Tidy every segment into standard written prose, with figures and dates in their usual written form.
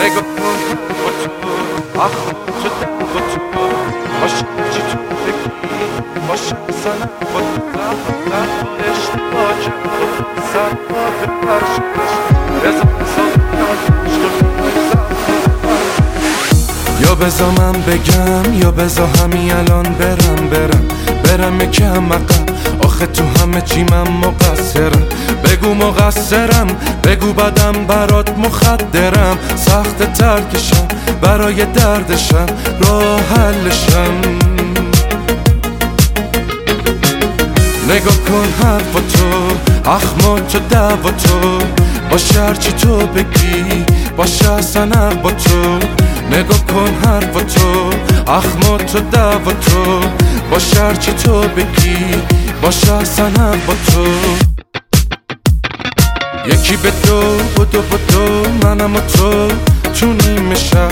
نگاه کن با تو آخ شده با تو باشه چی تو بگی باشه سنم با تو در اشتباه کرد سر با به پرشش رزا یا بزا من بگم یا بزا همین الان برم یکم عقب آخه تو همه چی من مقصرم بگو مقصرم بگو بدم برات مخدرم سخت ترکشم برای دردشم راه حلشم نگاه کن حرف تو اخما تو دعوا تو باشه هرچی تو بگی باشه اصلا با تو نگاه کن حرف تو اخما تو دعوا تو باشه هرچی تو بگی باشه اصلا با تو یکی به دو بدو منم و تو نیمه شب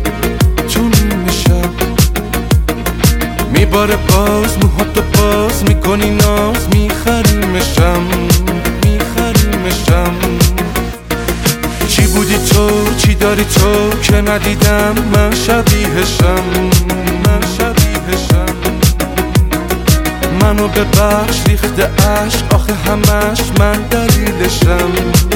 میباره باز موهاتو باز میکنی ناز میخریمشم چی بودی تو چی داری تو که ندیدم من شبیهشم منو ببخش ریخته عشق آخه همش من دلیلشم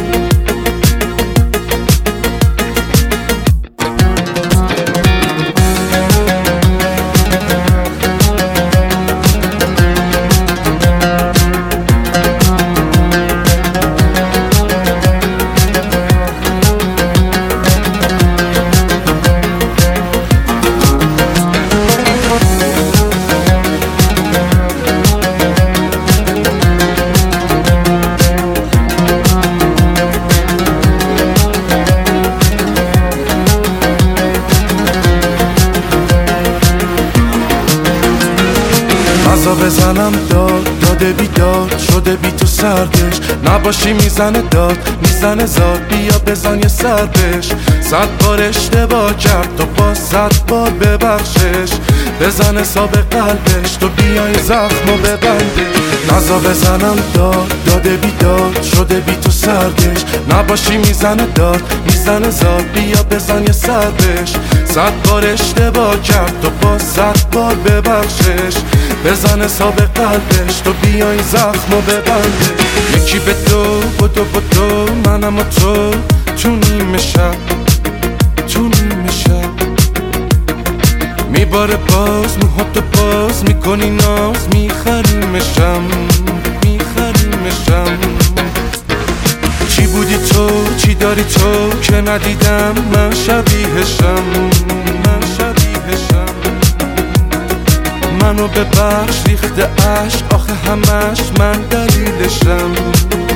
غذا بزنم داده بیداد شده بی تو سردش نباشی میزنه میزنه زاد بیا بزن یه سردش 100 بار اشتباه کرد تو با 100 بار ببخشش بزن حساب قلبش تو بیای زخمو ببنده غذا بزنم داده بیداد شده بی تو سردش نباشی میزنه میزنه زاد بیا بزن یه سردش 100 بار اشتباه کرد تو با 100 بار ببخشش بزن حساب قلبش تو بیای زخمو ببنده یکی به دو بدو منم و تو نیمه شب میباره باز موهاتو باز میکنی ناز میخریمشم چی بودی تو چی داری تو که ندیدم من شبیهشم منو ببخش ریخته عشق آخه همش من دلیلشم